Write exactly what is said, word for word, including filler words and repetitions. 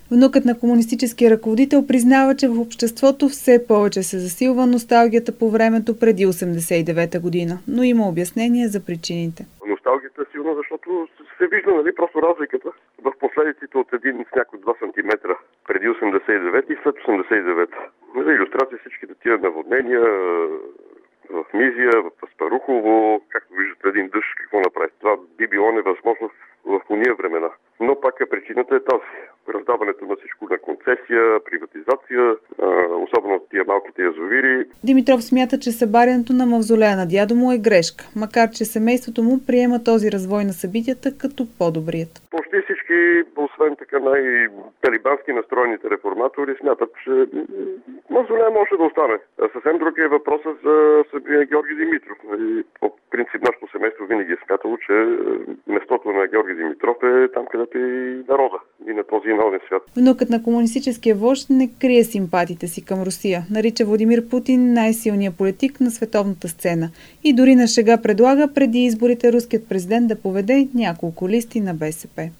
Внукът на комунистическия ръководител признава, че в обществото все повече се засилва носталгията по времето преди осемдесет и девета година, но има обяснение за причините. Носталгията е силна, защото се вижда, нали, просто разликата в последиците от един сняг от два сантиметра преди осемдесет и девета и след осемдесет и девета. За илюстрация всичките тия наводнения в Мизия, в Аспарухово, както виждате, един дъжд какво направи. Това би било невъзможно в уния времена. Но пак причината е тази. Раздаването на всичко на концесия, приватизация, особено от тия малките язовири. Димитров смята, че събарянето на мавзолея на дядо му е грешка, макар че семейството му приема този развой на събитията като по-добрият. Почти всички, освен така най-талибански настроените реформатори, смятат, че мавзолея може да остане. А съвсем друг е въпросът за събия Георги Димитров. По принцип, нашето семейство винаги е смятало, че местото на Георги Димитров е там, където е и народа, и на този народен свят. Внукът на комунистическия вожд не крие симпатиите си към Русия. Нарича Владимир Путин най-силния политик на световната сцена. И дори на шега предлага преди изборите руският президент да поведе няколко листи на БСП.